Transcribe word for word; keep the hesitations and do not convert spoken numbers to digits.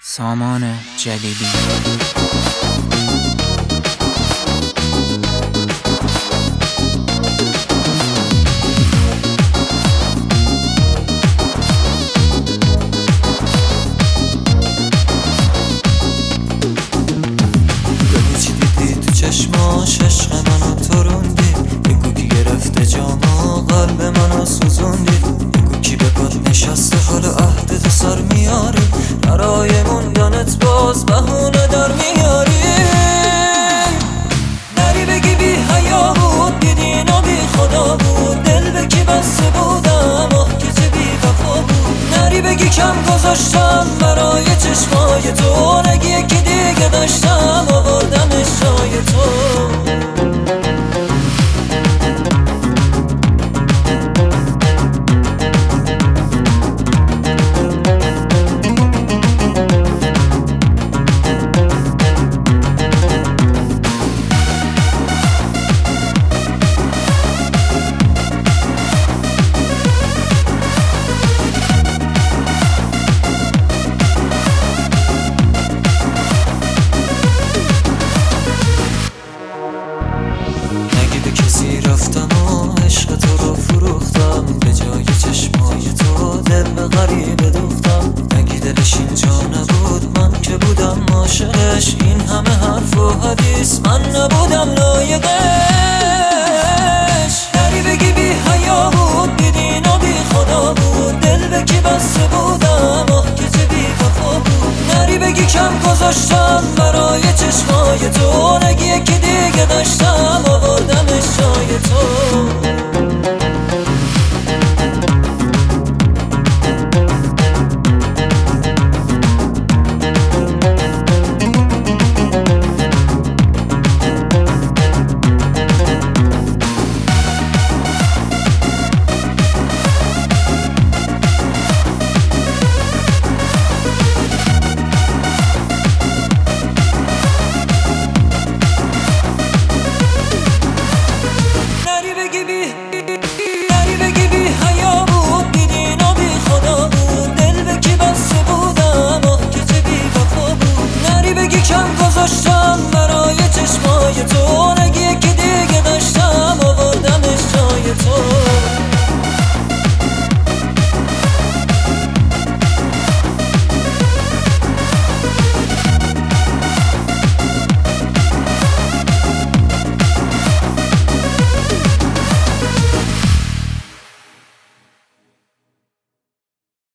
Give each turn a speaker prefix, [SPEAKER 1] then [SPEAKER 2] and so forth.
[SPEAKER 1] سامان جلیلی.
[SPEAKER 2] چی دیدی تو چشماش عشق منو تروندی، بگو کی گرفته جامو قلب منو سوزوندی، بگو کی به پات نشسته حال عهد تو سر میاری، برای موندنت باز بهونه در میاری. نری بگی بی حیا بود، بی دین و بی خدا بود، دل به کی بسته بودم آخ که چه بی وفا بود. نری بگی کم گذاشتم برای چشمای تو، نگی یکی دیگه داشتم آوردمش جای تو. کسی رفتم و عشق تو رو فروختم، به جای چشمای تو دل به غریبه دوختم. نگی دلش اینجا نبود، من که بودم عاشقش، این همه حرف و حدیث من نبودم لایقش. نری بگی بی حیا بود، بی دین و بی خدا بود، دل به کی بسته بودم آخ که چه بی وفا بود. نری بگی کم گذاشتم برای چشمای تو، نگی یکی دیگه داشتم آوردمش جای تو.